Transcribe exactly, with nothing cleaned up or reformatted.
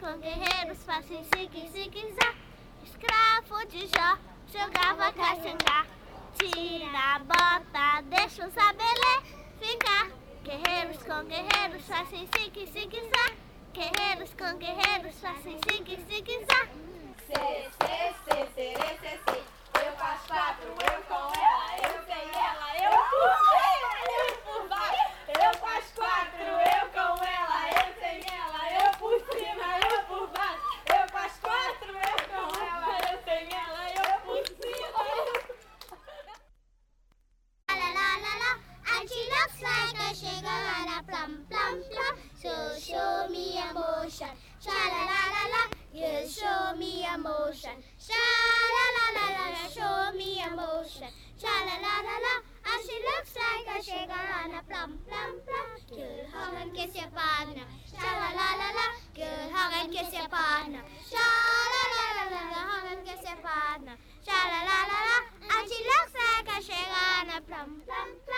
com guerreiros, fazem sique, sique, zá. Escravo de Jó, jogava caxangá. Tira a bota, deixa os abelê ficar. Guerreiros com guerreiros, fazem sique, sique, zá. Guerreiros com guerreiros, fazem sique, sique, zá. Cê, cê, cê, serê, cê, cê. Eu com as quatro, eu com ela, eu sem ela, eu por cima, eu por baixo. Eu com as quatro, eu com ela, eu sem ela, eu por cima, eu por baixo. Eu com as quatro, eu com ela, eu sem ela, eu por cima. La la la la la, and she looks like a sugar and a plum plum plum. So show me emotion, sha la la la la. You show me emotion, sha la la la la la. Show me emotion, sha la la la la. And she looks like a sugar and a plum plum plum. Girl, hug and kiss your partner, sha la la la la. Girl, hug and kiss your partner, sha la la la la la. Hug and kiss your partner, sha la la la la. And she looks like a sugar and a plum plum plum.